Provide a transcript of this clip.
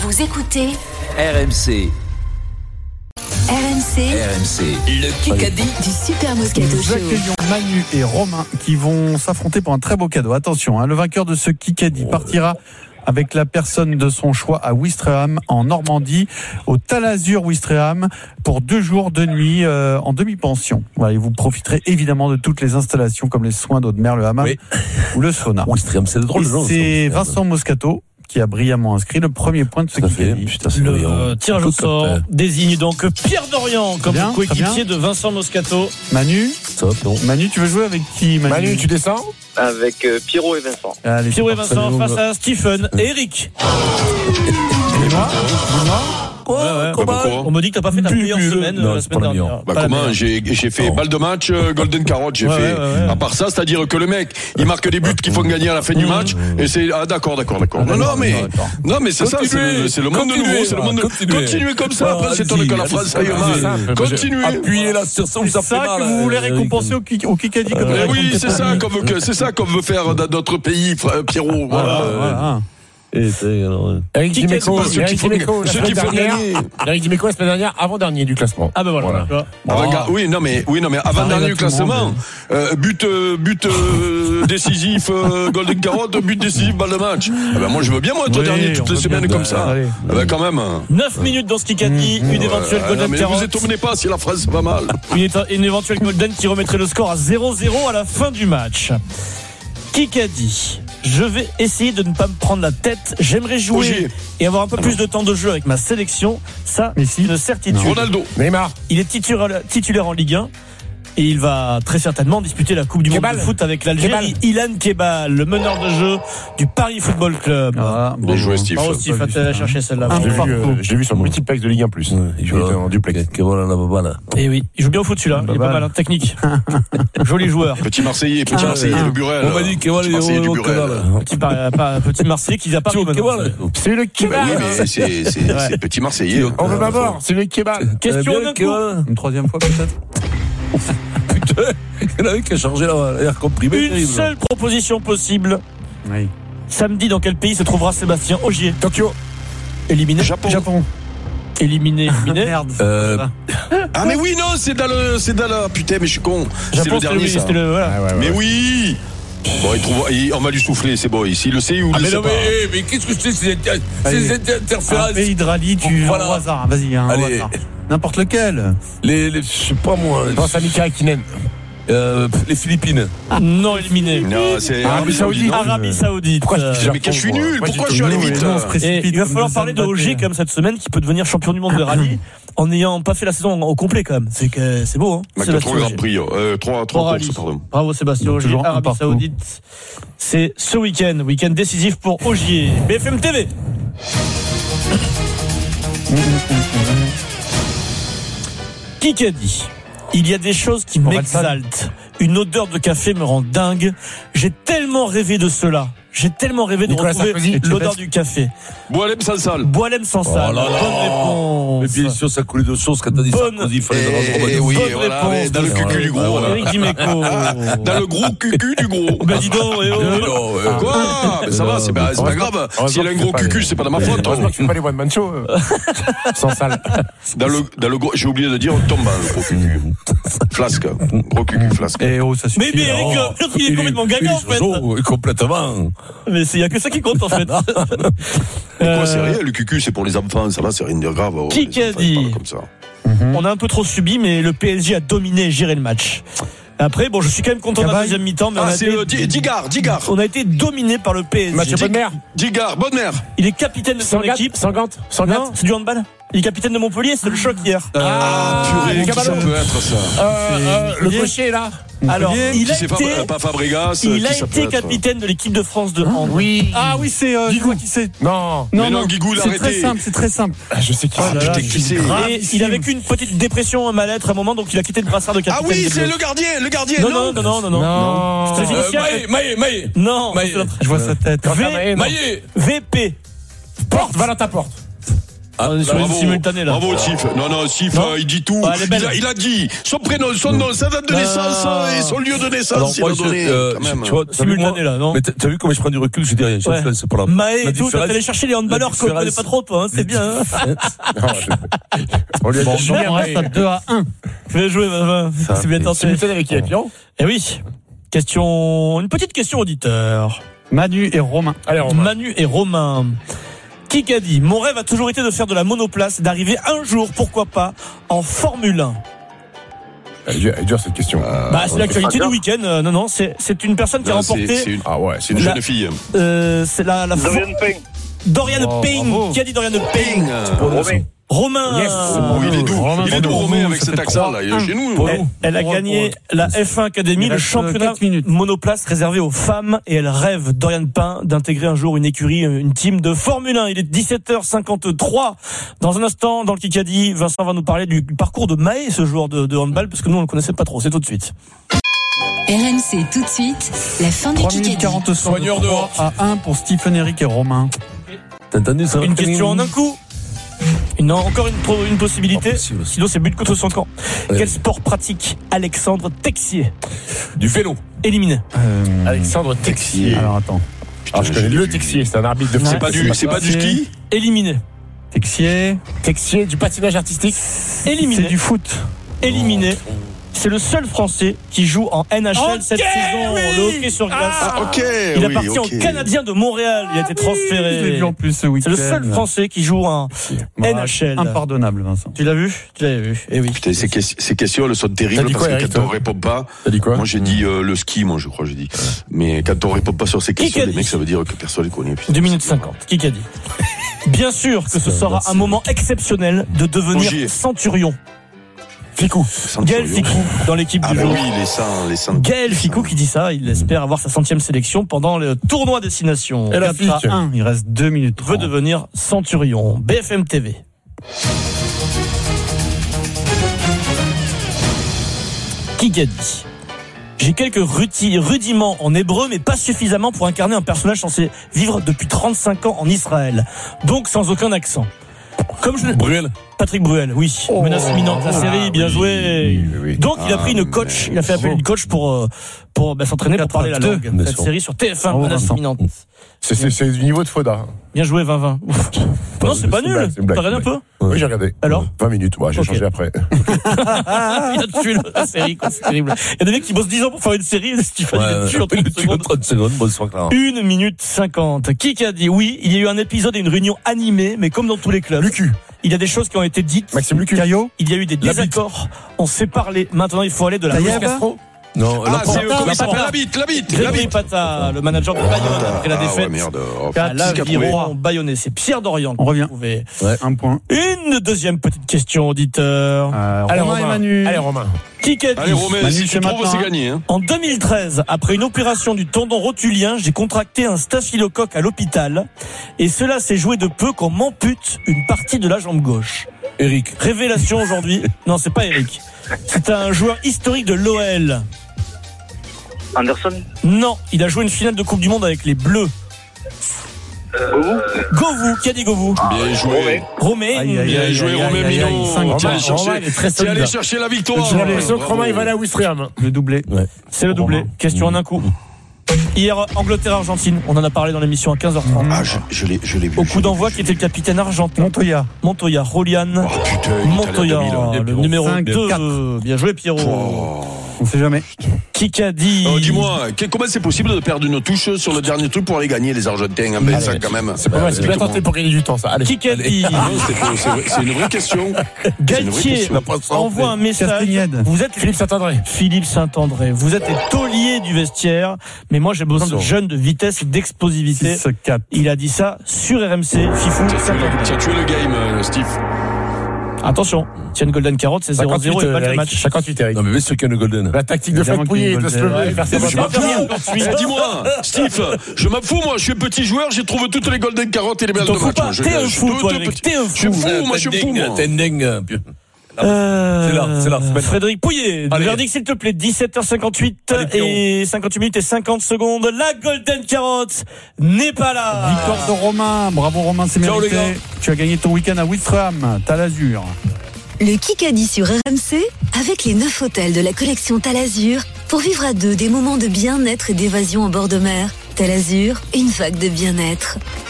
Vous écoutez RMC. RMC, Le Kikadi. du Super Moscato Nous Show. accueillons Manu et Romain qui vont s'affronter pour un très beau cadeau. Attention, le vainqueur de ce Kikadi partira avec la personne de son choix à Ouistreham en Normandie, au Talazur Ouistreham, pour 2 jours, 2 nuits en demi-pension. Voilà, et vous profiterez évidemment de toutes les installations comme les soins d'eau de mer, le hammam ou le sauna. Ouistreham, c'est drôle. Et c'est Vincent Moscato qui a brillamment inscrit le premier point de ce Kikadi. Le tirage au sort désigne donc Pierre Dorian comme Bien, coéquipier de Vincent Moscato. Manu, tu veux jouer avec qui, Manu, tu descends Avec Pierrot et Vincent. Allez, Pierrot et Vincent face à Stephen et Eric. et moi Ouais. Pourquoi On me dit que t'as pas fait ta meilleure semaine Non, la c'est semaine pas la dernière. meilleure. Bah Pas la comment meilleure. j'ai fait balle de match, golden carotte, j'ai fait. ouais. À part ça, c'est-à-dire que le mec, il marque des buts qui font gagner à la fin du match, et c'est d'accord. Non mais c'est ça, c'est le monde nouveau, c'est le monde. Continuez comme ça. Après, c'est ton que la France aille mal. Continuez. Appuyez là sur ça où ça C'est fait ça mal. que vous voulez récompenser au Kikadi comme Eh la oui, raconte c'est ça qu'on veut faire dans notre pays, Pierrot. Voilà. Eric Dimeco, ceux qui font gagner. Eric Dimeco la semaine dernière, avant-dernier du classement. Ah ben voilà. Oui, non mais avant-dernier classement, but décisif, golden carotte, but décisif, balle de match. Ah ben moi je veux bien être dernier toutes les semaines comme ça. Allez. Ah ben quand même. 9 minutes dans ce Kikadi, une éventuelle golden Mais vous carotte. étonnez pas si la France va mal. Une éventuelle golden qui remettrait le score à 0-0 à la fin du match. Kikadi. Je vais essayer de ne pas me prendre la tête. J'aimerais jouer Ogier. et avoir un peu plus de temps de jeu avec ma sélection. Ça, c'est une certitude. Ronaldo. Neymar. Il est titulaire en Ligue 1. Et il va très certainement disputer la Coupe du Monde de foot avec l'Algérie. Ilan Kebal, le meneur de jeu du Paris Football Club. Bien joué, Steve. Bravo Steve, tu vas chercher celle-là. Je l'ai vu sur le multiplex de Ligue 1 plus. Il était en duplex. Et oui, il joue bien au foot celui-là. Il est pas mal, technique. Joli joueur. Petit Marseillais, le Burel. On m'a dit que Petit Marseillais du Burel. Petit Marseillais qui vient pas. C'est le Oui, Kebal. mais c'est petit Marseillais. On veut pas voir, c'est le Kebal. Question d'un coup. Une troisième fois peut-être. Putain, il y en avait qui a changé l'air comprimé. Une seule proposition possible. Oui. Samedi, dans quel pays se trouvera Sébastien Ogier? Tokyo. Éliminé. Japon. Éliminé. Merde. Ah mais oui, non, c'est dans le putain, mais je suis con. C'est le dernier ça. Voilà. Mais oui. Bon, on va lui souffler, c'est bon. S'il le sait ou il le sait pas. Mais qu'est-ce que c'est ces interférences? Un pays de rallye, tu Voilà. au hasard. Vas-y, au Allez. hasard. N'importe lequel. Je sais pas moi. Pense à Mika Hakkinen. Les Philippines. Non, éliminé. Non, c'est Arabie Saoudite. Arabie Saoudite. Pourquoi je dis Mais que je suis nul. Pourquoi je suis allé vite? Et il va falloir parler de Ogier comme cette semaine qui peut devenir champion du monde de rallye en n'ayant pas fait la saison au complet quand même. C'est beau, hein. Sébastien Grand Prix, 3 courses, pardon. Bravo Sébastien Ogier. Toujours un Arabie partout. Saoudite. C'est ce week-end décisif pour Ogier. BFM TV. Kikadi. Il y a des choses qui m'exaltent. Une odeur de café me rend dingue. J'ai tellement rêvé de cela. J'ai tellement rêvé de Nicolas retrouver Sarkozy, l'odeur du café. Boalem Sansal. Boalem sans sale. Oh là là. Bonne réponse. Mais bien sûr, ça coulait de sauce quand t'as dit Bonne- Sarkozy, il fallait le rendre. Oui, Bonne voilà, réponse. dans le cucu du gros. voilà. Eric Dimeco. Dans le gros cucu du gros. Ben dis donc, Quoi? Mais ça va, c'est pas grave. S'il a un gros cucu, c'est pas de ma faute. Heureusement que tu fais pas les one-man show. Sans salle. Dans le gros, j'ai oublié de dire tombant, le gros cucu. Flasque. Gros cucu, flasque. Et ça suffit. Mais Eric, l'autre il est complètement gagnant en fait. Complètement. Mais il y a que ça qui compte en fait. Quoi, c'est rien, le cucu, c'est pour les enfants, ça va, c'est rien de grave. Qui a dit? Comme ça. On a un peu trop subi, mais le PSG a dominé et géré le match. Après, bon, je suis quand même content de la Cabaye. deuxième mi-temps, mais Ah, c'est Digard. on a été dominé par le PSG. Mathieu Bonnemer. Digard, bonne mère. Il est capitaine de son équipe. Sangante. Non, c'est du handball. Il est capitaine de Montpellier, c'est le choc hier. Purée, qui ça Caballo. peut être ça? Le cocher là. Alors, il Qui a c'est été, pas Fabregas? il a qui ça peut été être capitaine de l'équipe de France de hand. Oui. Ah oui, c'est Guigou qui c'est. Non. Mais non, Guigou l'a C'est très arrêté. simple, c'est très simple. Je sais qui Ah, putain, qui c'est? Et il a vécu une petite dépression, un mal-être à un moment, donc il a quitté le brassard de Ah capitaine. oui, des c'est Bleus. le gardien, Non. C'est les initiales. Maillé. Non. Maillé. Je vois sa tête. V- Maillé. VP. Porte, Valentin Porte. On est sur une simultanée là. Bravo, Steve. Non, Steve, il dit tout. Il a dit son prénom, son nom, sa date de naissance et son lieu de naissance. Alors, il a donné, quand même. Tu vois, simultané là, non? Mais t'as vu comment je prends du recul, je dis rien. C'est pas la. Maé et tout, t'as allé chercher les handballeurs qu'on connaît pas trop, toi, hein, c'est bien. On reste à 2-1. Bien joué, c'est bien tenté. Simultané avec qui, Pierrot? Eh oui. Une petite question auditeur. Manu et Romain. Allez, Manu et Romain. Qui a dit: mon rêve a toujours été de faire de la monoplace, d'arriver un jour, pourquoi pas, en Formule 1. Elle est dure cette question. C'est l'actualité du week-end. Non, c'est une personne qui a remporté. C'est une jeune fille. C'est la Dorian Payne. Qui a dit Dorian Payne? Romain. Yes. Il est doux, Romain, avec cet accent-là. Il est chez nous. Elle a gagné la F1 Academy, le championnat monoplace réservé aux femmes, et elle rêve, Dorian Payne, d'intégrer un jour une écurie, une team de Formule 1. Il est 17h53. Dans un instant, dans le Kikadi, Vincent va nous parler du parcours de Maé, ce joueur de handball, parce que nous, on ne le connaissait pas trop. C'est tout de suite. RMC, tout de suite, la fin du Kikadi. 40 soigneurs dehors à 1 pour Stephen, Eric et Romain. T'as entendu ça? Une question en un coup. Non, encore une possibilité. Sinon, c'est but contre son camp. Quel sport pratique Alexandre Texier? Du vélo. Éliminé. Alexandre Texier. Alors attends. Je connais le Texier, c'est un arbitre de foot. C'est pas du ski? Éliminé. Texier, du patinage artistique. Éliminé. c'est du foot. Éliminé. C'est le seul Français qui joue en NHL cette saison, le hockey sur glace. Il appartient au Canadien de Montréal. Il a été transféré. Je l'ai vu en plus ce week-end. C'est le seul Français qui joue en NHL. Impardonnable, Vincent. Tu l'as vu? Eh oui. Putain, ces questions, elles sont terribles parce que quand on répond pas. T'as dit quoi? Moi, j'ai dit le ski, je crois, j'ai dit. Mais quand on répond pas sur ces questions, les mecs, ça veut dire que personne les connaît. 2 minutes 50. Qui a dit? Bien sûr que ce sera un moment exceptionnel de devenir centurion. Ficou. Gaël Ficou dans l'équipe du jour. Oui, les 100. Gaël Ficou qui dit ça, il espère avoir sa 100e sélection pendant le tournoi Destination. Et la fiche. Il reste 2 minutes 30. Veut devenir centurion. BFM TV. Qui a dit? J'ai quelques rudiments en hébreu, mais pas suffisamment pour incarner un personnage censé vivre depuis 35 ans en Israël. Donc sans aucun accent. Bruel. Patrick Bruel, oui. Menace imminente, la série, bien joué. Oui. Donc il a pris une coach, il a fait appel à une coach pour s'entraîner pour parler la langue. Cette série sur TF1, Menace imminente. C'est du niveau de Foda. Bien joué, 20-20. Non, c'est pas nul. T'as regardé un peu? Oui, j'ai regardé. Alors 20 minutes, j'ai changé après. Il a tué la série, quoi, c'est terrible. Il y a des mecs qui bossent 10 ans pour faire une série, Stéphane, il a tué en 30 secondes. 1 minute 50. Qui a dit? Oui, il y a eu un épisode et une réunion animée, mais comme dans tous les clubs. Lucu. Il y a des choses qui ont été dites. Maxime Lucu. Caillot. Il y a eu des désaccords. On s'est parlé. Maintenant, il faut aller de la Castro. Non, comment il s'appelle? La bite. Grégory Pata, le manager de Bayonne, après la défaite. À l'Aviron Bayonnais. C'est Pierre Dorian. On revient. Un point. Une deuxième petite question, auditeur. Romain et Manu. Allez, Romain. Qui a dit? Allez, Romain, si tu trouves, c'est gagné. En 2013, après une opération du tendon rotulien, j'ai contracté un staphylocoque à l'hôpital. Et cela s'est joué de peu qu'on m'ampute une partie de la jambe gauche. Eric. Révélation aujourd'hui. Non, c'est pas Eric. C'est un joueur historique de l'OL. Anderson? Non, il a joué une finale de Coupe du Monde avec les Bleus. Govou, qui a dit Govou? Bien joué. Romain. Bien joué, Romain Minot. Tu allé chercher la victoire. J'ai l'impression que Romain, il va aller à Wistreham. Le doublé. C'est le doublé. Question en un coup. Hier, Angleterre-Argentine, on en a parlé dans l'émission à 15h30. Je l'ai vu. Au coup d'envoi, qui était le capitaine argentin. Montoya, Rolian. Montoya, le numéro 2. Bien joué, Pierrot. On sait jamais. Qui a dit? Dis-moi, comment c'est possible de perdre une touche sur le dernier truc pour aller gagner les Argentins? Ça, quand même. C'est pas mal, c'est bien tenté pour gagner du temps, ça. Allez. Qui a dit? C'est une vraie question. Galtier envoie un message. Vous êtes Philippe Saint-André. Vous êtes les tauliers du vestiaire. Mais moi, j'ai besoin de jeunes de vitesse et d'explosivité. 6-4. Il a dit ça sur RMC. Fifou. Tu as tué le game, Steve. Attention, tiens une Golden Carotte, c'est 0-0 et pas le match. 58 Eric. Non mais ce qu'il y a une Golden. La tactique de Franck Pouillet de se lever et faire ça. Dis-moi, Steve, je m'en fous, moi, je suis un petit joueur, j'ai trouvé toutes les Golden Carottes et les balles de match. T'es un fou, toi, Eric. T'es un fou. Je suis fou, moi, je suis fou. T'es dingue. C'est là. Frédéric Pouillet, le verdict s'il te plaît, 17h58 et 58 minutes et 50 secondes. La Golden Carotte n'est pas là. Victoire de Romain. Bravo Romain, c'est mérité. Tu as gagné ton week-end à Ouistreham, Talazur. Le Kikadi sur RMC avec les 9 hôtels de la collection Talazur pour vivre à deux des moments de bien-être et d'évasion au bord de mer. Talazur, une vague de bien-être.